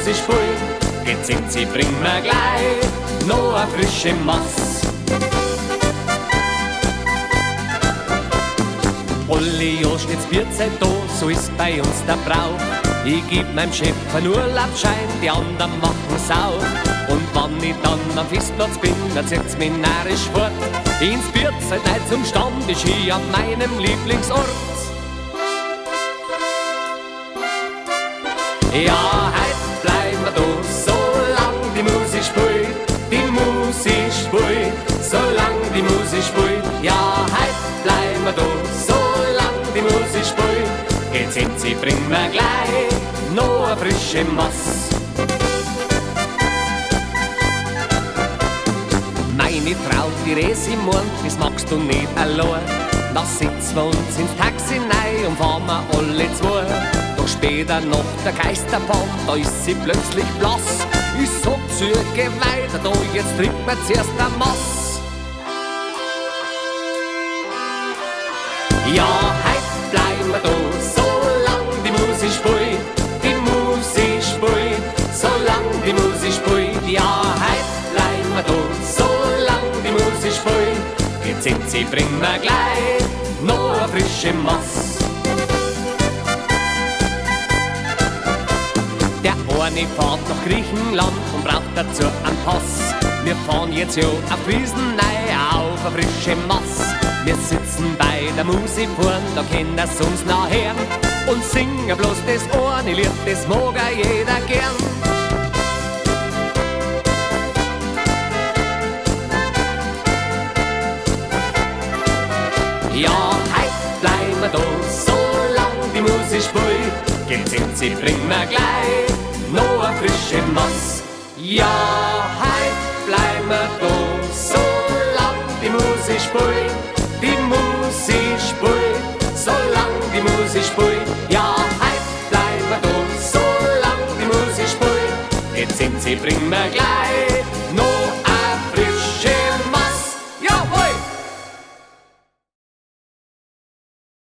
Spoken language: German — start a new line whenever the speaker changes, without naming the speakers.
Musik spielt. Jetzt singt sie, bring mir gleich noch a frische Mass. Alle Jahr steht's Bierzeit da, so ist bei uns der Brauch. Ich geb meinem Chef einen Urlaubsschein, die anderen machen's auch. Und wenn ich dann am Festplatz bin, dann zieht's mich närrisch fort. Ins Bierzeit heut zum Stammtisch hier an meinem Lieblingsort. Ja, heut bleiben wir da, solang die Musik spielt. Die Musik spielt, solang die Musik spielt. Ja, heut bleiben wir da, solang die Musik spielt. Jetzt sind sie, bring mir gleich noch a frische Mass. Meine Frau, die Resi meint, das magst du nicht allein. Da sitzen wir uns ins Taxi rein und fahren wir alle zwei. Doch später noch der Geisterbahn, da ist sie plötzlich blass. Ich sag zu ihr, geh weiter da, jetzt trinkt mir zuerst ein Mass. Ja, heut bleiben wir da, solang die Musik spielt. Die Musik spielt, solang die Musik spielt. Ja, heut bleiben wir da, solang die Musik spielt. Jetzt sind sie, bring mir gleich noch a frische Mass. Der eine fährt nach Griechenland und braucht dazu einen Pass. Wir fahren jetzt ja auf Wiesenei auf a frische Mass. Wir sitzen bei der Musik vorn, da können es uns noch hören. Und singen bloß das eine Lied, das mag auch jeder gern. Ja, heut bleiben wir da, solang die Musik spielt. Jetzt sind sie, bring mir gleich noch a frische Mass. Ja, heut bleiben wir da, solang die Musik spielt. Die Musik spielt, solang die Musik spielt. Ja, heut bleiben wir da, solang die Musik spielt. Jetzt sind sie, bring mir gleich